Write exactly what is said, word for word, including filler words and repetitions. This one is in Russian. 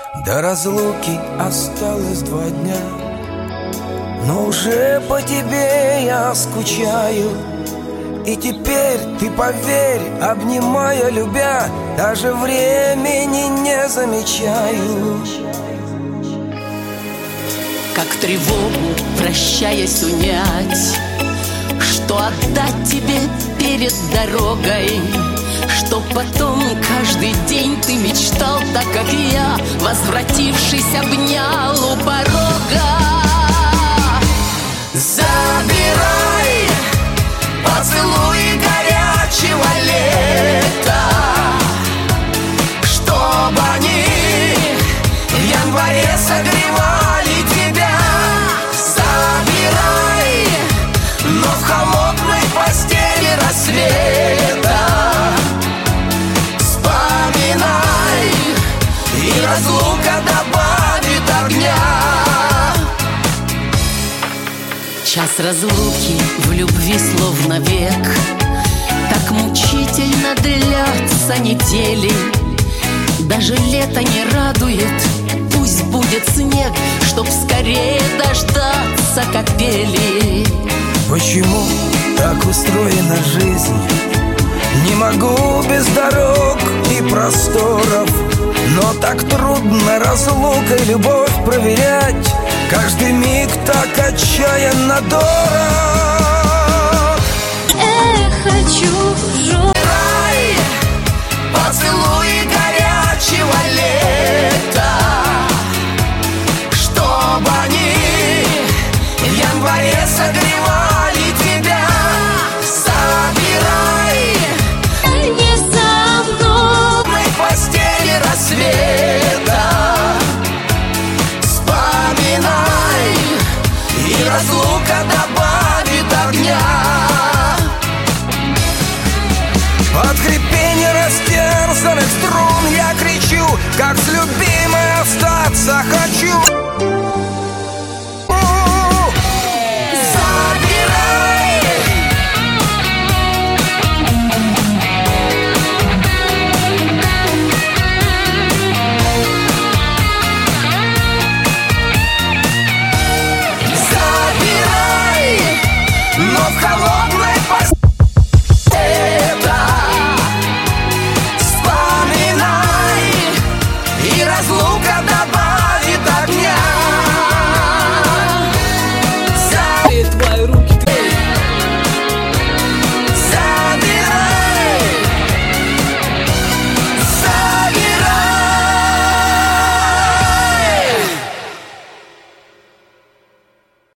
До разлуки осталось два дня, но уже по тебе я скучаю. И теперь ты, поверь, обнимая, любя, даже времени не замечаю. Как тревогу, прощаясь, унять, что отдать тебе перед дорогой, что потом каждый день ты мечтал, так как я, возвратившись, обнял у порога. Забирай поцелуи горячего лета, чтобы они в январе согревали тебя. Забирай, но в холодной постели рассвета вспоминай, и разлука добавит огня. Час разлуки в любви словно век, так мучительно длятся недели. Даже лето не радует, пусть будет снег, чтоб скорее дождаться капели. Почему так устроена жизнь? Не могу без дорог и просторов, но так трудно разлукой любовь проверять. Каждый миг так отчаянно дорог. Эх, хочу